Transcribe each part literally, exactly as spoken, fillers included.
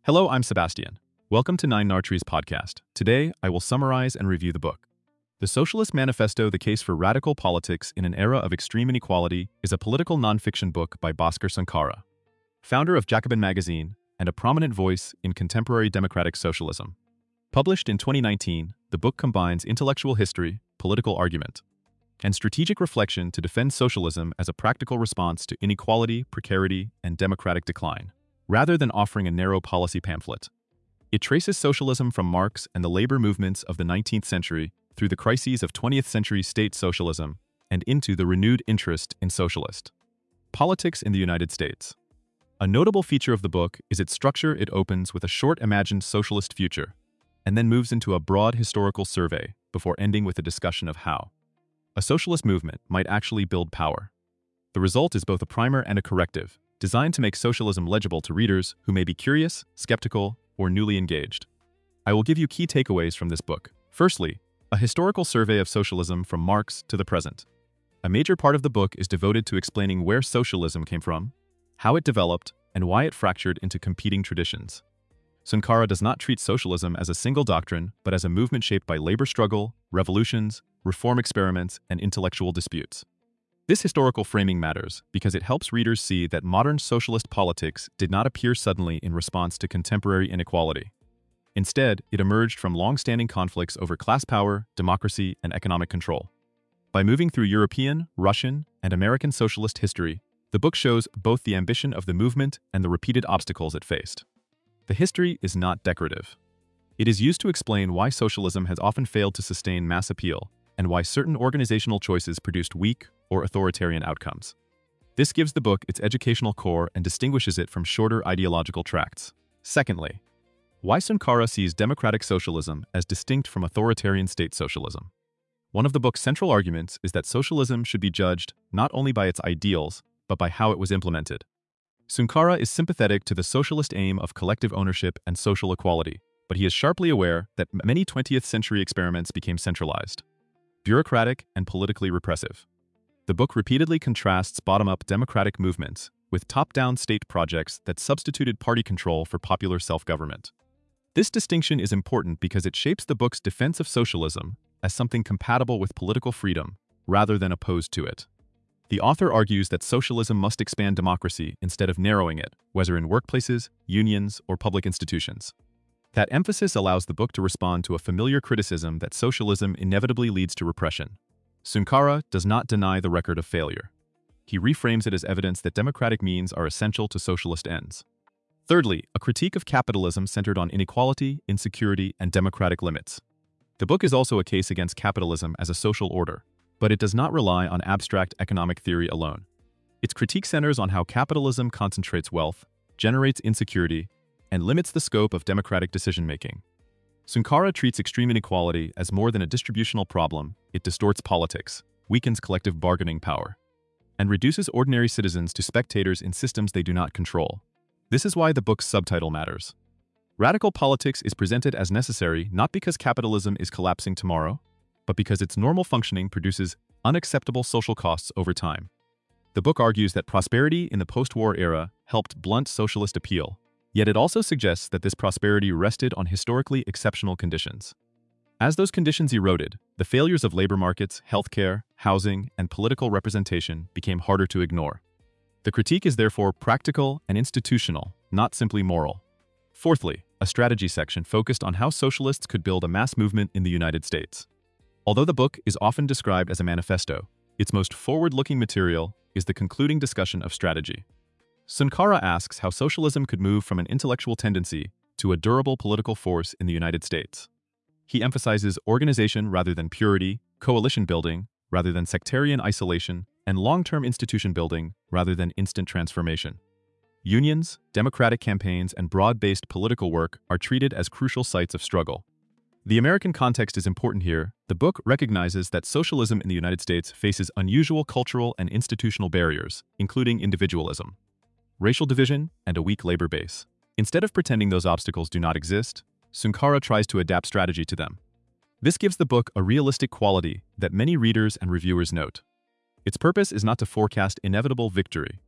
Hello, I'm Sebastian. Welcome to Nine Nartree's podcast. Today, I will summarize and review the book. The Socialist Manifesto, The Case for Radical Politics in an Era of Extreme Inequality is a political nonfiction book by Bhaskar Sunkara, founder of Jacobin magazine and a prominent voice in contemporary democratic socialism. Published in twenty nineteen, the book combines intellectual history, political argument, and strategic reflection to defend socialism as a practical response to inequality, precarity, and democratic decline, rather than offering a narrow policy pamphlet. It traces socialism from Marx and the labor movements of the nineteenth century through the crises of twentieth century state socialism and into the renewed interest in socialist politics in the United States. A notable feature of the book is its structure. It opens with a short imagined socialist future, and then moves into a broad historical survey before ending with a discussion of how a socialist movement might actually build power. The result is both a primer and a corrective, designed to make socialism legible to readers who may be curious, skeptical, or newly engaged. I will give you key takeaways from this book. Firstly, a historical survey of socialism from Marx to the present. A major part of the book is devoted to explaining where socialism came from, how it developed, and why it fractured into competing traditions. Sunkara does not treat socialism as a single doctrine, but as a movement shaped by labor struggle, revolutions, reform experiments, and intellectual disputes. This historical framing matters because it helps readers see that modern socialist politics did not appear suddenly in response to contemporary inequality. Instead, it emerged from long-standing conflicts over class power, democracy, and economic control. By moving through European, Russian, and American socialist history, the book shows both the ambition of the movement and the repeated obstacles it faced. The history is not decorative. It is used to explain why socialism has often failed to sustain mass appeal and why certain organizational choices produced weak or authoritarian outcomes. This gives the book its educational core and distinguishes it from shorter ideological tracts. Secondly, why Sunkara sees democratic socialism as distinct from authoritarian state socialism. One of the book's central arguments is that socialism should be judged not only by its ideals, but by how it was implemented. Sunkara is sympathetic to the socialist aim of collective ownership and social equality, but he is sharply aware that many twentieth century experiments became centralized, bureaucratic, and politically repressive. The book repeatedly contrasts bottom-up democratic movements with top-down state projects that substituted party control for popular self-government. This distinction is important because it shapes the book's defense of socialism as something compatible with political freedom rather than opposed to it. The author argues that socialism must expand democracy instead of narrowing it, whether in workplaces, unions, or public institutions. That emphasis allows the book to respond to a familiar criticism that socialism inevitably leads to repression. Sunkara does not deny the record of failure. He reframes it as evidence that democratic means are essential to socialist ends. Thirdly, a critique of capitalism centered on inequality, insecurity, and democratic limits. The book is also a case against capitalism as a social order, but it does not rely on abstract economic theory alone. Its critique centers on how capitalism concentrates wealth, generates insecurity, and limits the scope of democratic decision-making. Sunkara treats extreme inequality as more than a distributional problem. It distorts politics, weakens collective bargaining power, and reduces ordinary citizens to spectators in systems they do not control. This is why the book's subtitle matters. Radical politics is presented as necessary not because capitalism is collapsing tomorrow, but because its normal functioning produces unacceptable social costs over time. The book argues that prosperity in the post-war era helped blunt socialist appeal, yet it also suggests that this prosperity rested on historically exceptional conditions. As those conditions eroded, the failures of labor markets, healthcare, housing, and political representation became harder to ignore. The critique is therefore practical and institutional, not simply moral. Fourthly, a strategy section focused on how socialists could build a mass movement in the United States. Although the book is often described as a manifesto, its most forward-looking material is the concluding discussion of strategy. Sunkara asks how socialism could move from an intellectual tendency to a durable political force in the United States. He emphasizes organization rather than purity, coalition building rather than sectarian isolation, and long-term institution building rather than instant transformation. Unions, democratic campaigns, and broad-based political work are treated as crucial sites of struggle. The American context is important here. The book recognizes that socialism in the United States faces unusual cultural and institutional barriers, including individualism, racial division, and a weak labor base. Instead of pretending those obstacles do not exist, Sunkara tries to adapt strategy to them. This gives the book a realistic quality that many readers and reviewers note. Its purpose is not to forecast inevitable victory,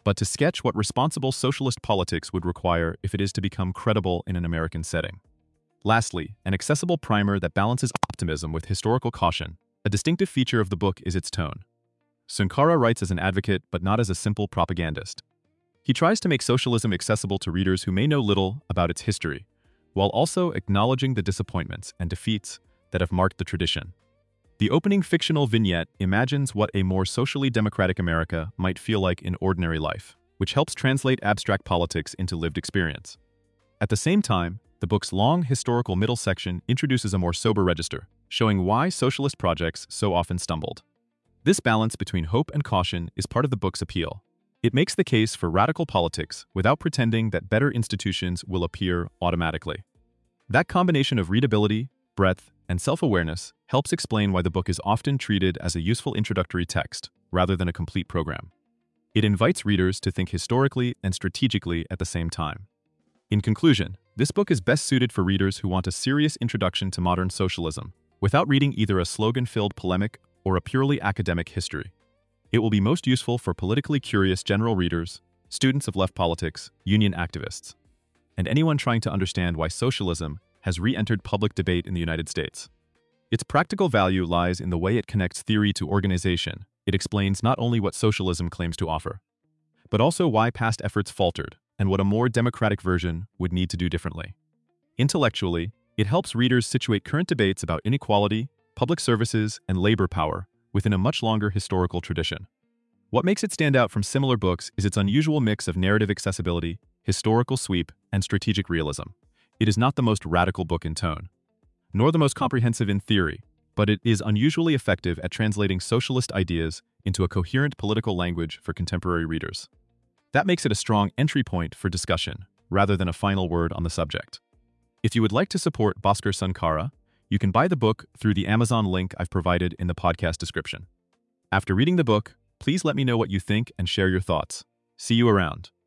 but to sketch what responsible socialist politics would require if it is to become credible in an American setting. Lastly, an accessible primer that balances optimism with historical caution. A distinctive feature of the book is its tone. Sunkara writes as an advocate, but not as a simple propagandist. He tries to make socialism accessible to readers who may know little about its history, while also acknowledging the disappointments and defeats that have marked the tradition. The opening fictional vignette imagines what a more socially democratic America might feel like in ordinary life, which helps translate abstract politics into lived experience. At the same time, the book's long historical middle section introduces a more sober register, showing why socialist projects so often stumbled. This balance between hope and caution is part of the book's appeal. It makes the case for radical politics without pretending that better institutions will appear automatically. That combination of readability, breadth, and self-awareness helps explain why the book is often treated as a useful introductory text, rather than a complete program. It invites readers to think historically and strategically at the same time. In conclusion, this book is best suited for readers who want a serious introduction to modern socialism, without reading either a slogan-filled polemic or a purely academic history. It will be most useful for politically curious general readers, students of left politics, union activists, and anyone trying to understand why socialism has re-entered public debate in the United States. Its practical value lies in the way it connects theory to organization. It explains not only what socialism claims to offer, but also why past efforts faltered and what a more democratic version would need to do differently. Intellectually, it helps readers situate current debates about inequality, public services, and labor power within a much longer historical tradition. What makes it stand out from similar books is its unusual mix of narrative accessibility, historical sweep, and strategic realism. It is not the most radical book in tone, nor the most comprehensive in theory, but it is unusually effective at translating socialist ideas into a coherent political language for contemporary readers. That makes it a strong entry point for discussion, rather than a final word on the subject. If you would like to support Bhaskar Sunkara, you can buy the book through the Amazon link I've provided in the podcast description. After reading the book, please let me know what you think and share your thoughts. See you around.